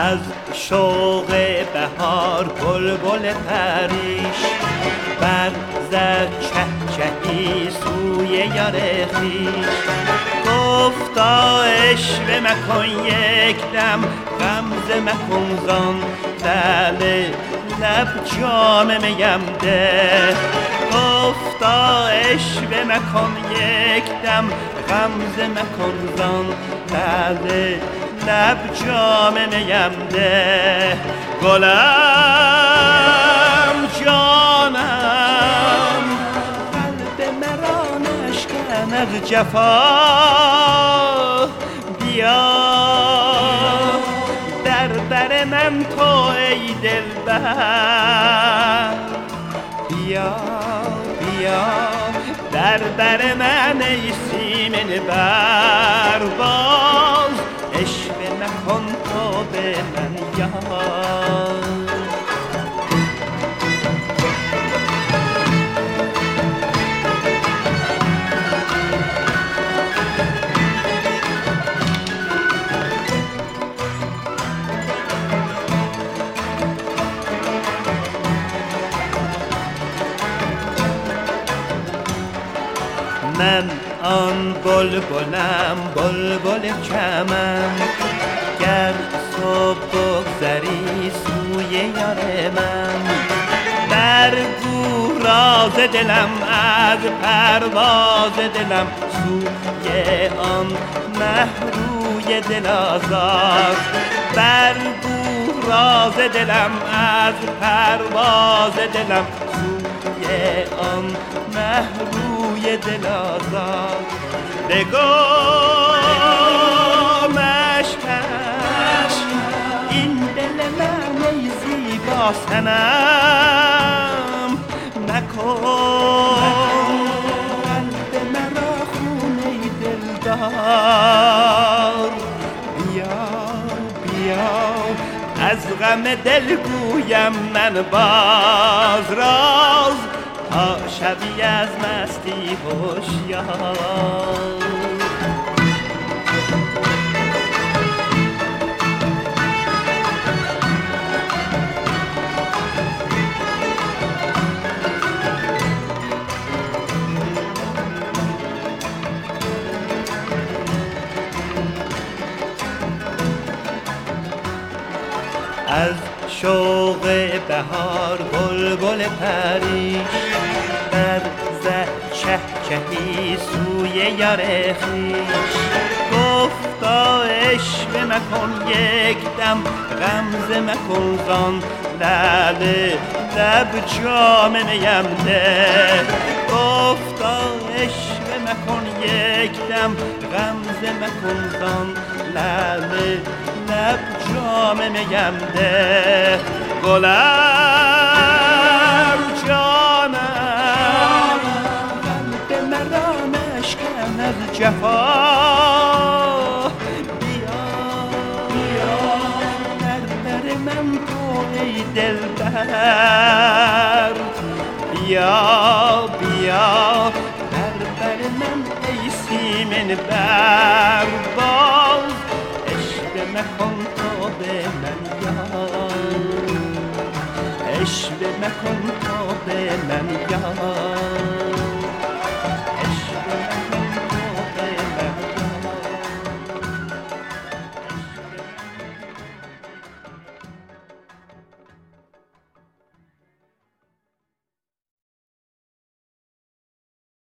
از شوق بهار بلبل پریش برزد چهچهی سوی یار خویش. گفتا عشوه مکن یک دم غمزه مکن زان لعل لب جام میم ده. گفتا عشوه مکن یک دم غمزه مکن زان لعل لب جام میم ده. گلم جانم قلب مرا نشکند جفا. بیا در بر من تو ای دلبر. بیا بیا در بر من ای سیمن بر. باز عشوه نکن تو به من یار. من آن بلبلم بلبل چمن. گر صبح بگذری سوی یار من برگو راز دلم از پرواز دلم سوی آن مهروی دل آزار. برگو راز دلم از پرواز دلم سوی آن مهروی دل آزار. بگو مشکن این دل من ای زیبا صنم. مکن قلب مرا خون ای دلدار. بیا بیا از غم دل گویم من باز راز تا شبی از مستی هوشیار. از شوق بهار بلبل پریش برزد چهچهی سوی یار خویش. گفتا عشوه مکن یک دم غمزه مکن زان لعل لب جام میم ده. گفتا عشوه مکن یک دم غمزه مکن زان لعل لب جام میم ده. گلم جانم قلب مرا نشکند جفا. بیا بیا در بر من تو ای دلبر. بیا بیا در بر من ای سیمن بر. باز عشوه مکن تو به من یار. عشوه مکن تو به من یار.